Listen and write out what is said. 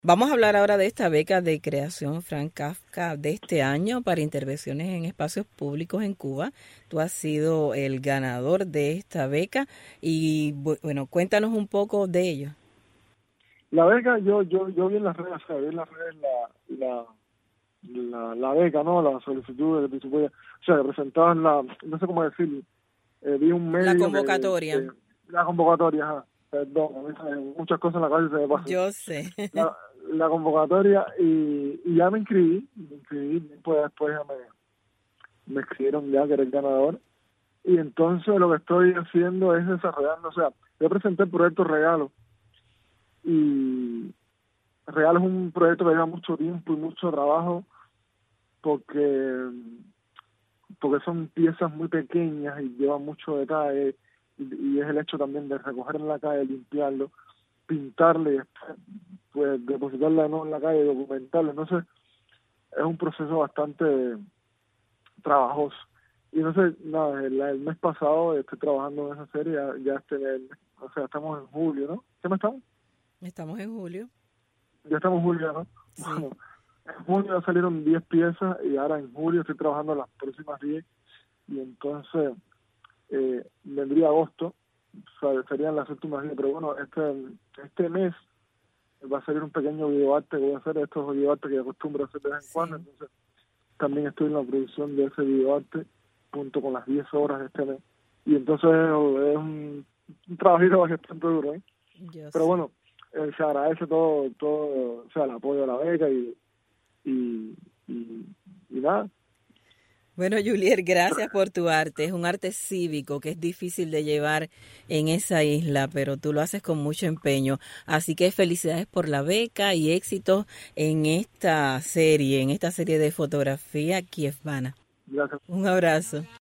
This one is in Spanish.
Vamos a hablar ahora de esta beca de creación Franz Kafka de este año para intervenciones en espacios públicos en Cuba. Tú has sido el ganador de esta beca y bueno, cuéntanos un poco de ello. La beca, yo vi en las redes, o sea, vi en las redes la beca, ¿no? La solicitud de que tú podías, o sea, que presentaban no sé cómo decirlo, vi un La medio convocatoria. la convocatoria, ajá, perdón, a mí muchas cosas en la calle se me pasan. Yo sé. La, la convocatoria y ya me inscribí, pues después ya me escribieron ya que era el ganador. Y entonces lo que estoy haciendo es desarrollando, o sea, yo presenté el proyecto Regalo, y Regalo es un proyecto que lleva mucho tiempo y mucho trabajo porque son piezas muy pequeñas y llevan mucho detalle, y es el hecho también de recoger en la calle, limpiarlo, pintarle y después pues depositarla de nuevo en la calle, documentarlo. Entonces es un proceso bastante trabajoso. Y no sé, nada, el mes pasado estoy trabajando en esa serie, ya o sea, estamos en julio, ¿no? ¿Qué mes estamos? Estamos en julio. Ya estamos en julio, ¿no? Sí. Bueno, en junio ya salieron 10 piezas y ahora en julio estoy trabajando las próximas 10, y entonces vendría agosto, o sea, serían las últimas 10, pero bueno, este mes va a salir un pequeño videoarte que voy a hacer, estos videoartes que acostumbro a hacer de vez en cuando, entonces también estoy en la producción de ese videoarte junto con las 10 horas de este mes, y entonces es un trabajito bastante duro, ¿eh? Pero bueno, se agradece todo, o sea, el apoyo a la beca y, y nada. Bueno, Julier, gracias por tu arte. Es un arte cívico que es difícil de llevar en esa isla, pero tú lo haces con mucho empeño. Así que felicidades por la beca y éxitos en esta serie de fotografía kievana. Gracias. Un abrazo.